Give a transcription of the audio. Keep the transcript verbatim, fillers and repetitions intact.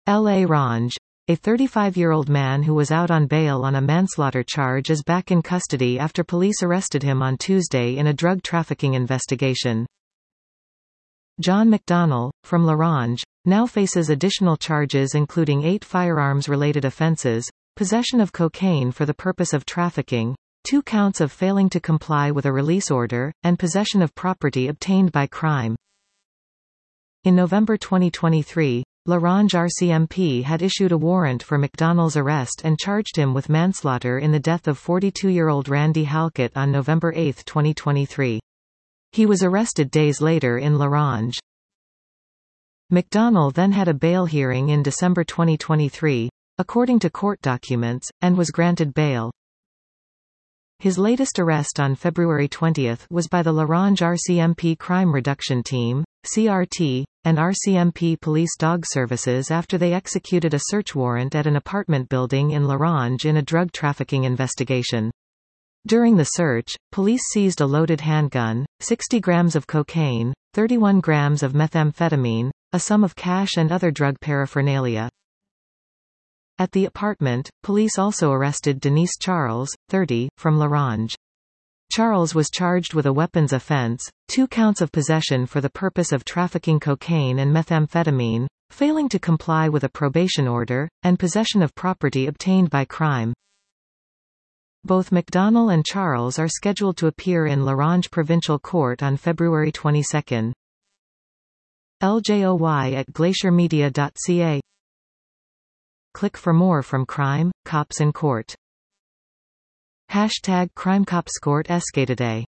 L A Range. A thirty-five-year-old man who was out on bail on a manslaughter charge is back in custody after police arrested him on Tuesday in a drug trafficking investigation. John McDonnell, from LaRange, now faces additional charges including eight firearms-related offenses, possession of cocaine for the purpose of trafficking, two counts of failing to comply with a release order, and possession of property obtained by crime. In November twenty twenty-three, LaRange R C M P had issued a warrant for McDonnell's arrest and charged him with manslaughter in the death of forty-two-year-old Randy Halkett on November eighth twenty twenty-three. He was arrested days later in LaRange. McDonnell then had a bail hearing in December twenty twenty-three, according to court documents, and was granted bail. His latest arrest on February twentieth was by the LaRange R C M P Crime Reduction Team, C R T, and R C M P Police Dog Services after they executed a search warrant at an apartment building in LaRange in a drug trafficking investigation. During the search, police seized a loaded handgun, sixty grams of cocaine, thirty-one grams of methamphetamine, a sum of cash and other drug paraphernalia. At the apartment, police also arrested Denise Charles, thirty, from LaRange. Charles was charged with a weapons offense, two counts of possession for the purpose of trafficking cocaine and methamphetamine, failing to comply with a probation order, and possession of property obtained by crime. Both McDonnell and Charles are scheduled to appear in LaRange Provincial Court on February twenty-second. L J O Y at glacier media dot c a. Click for more from Crime, Cops and Court. Hashtag CrimeCopsCourt Escatoday.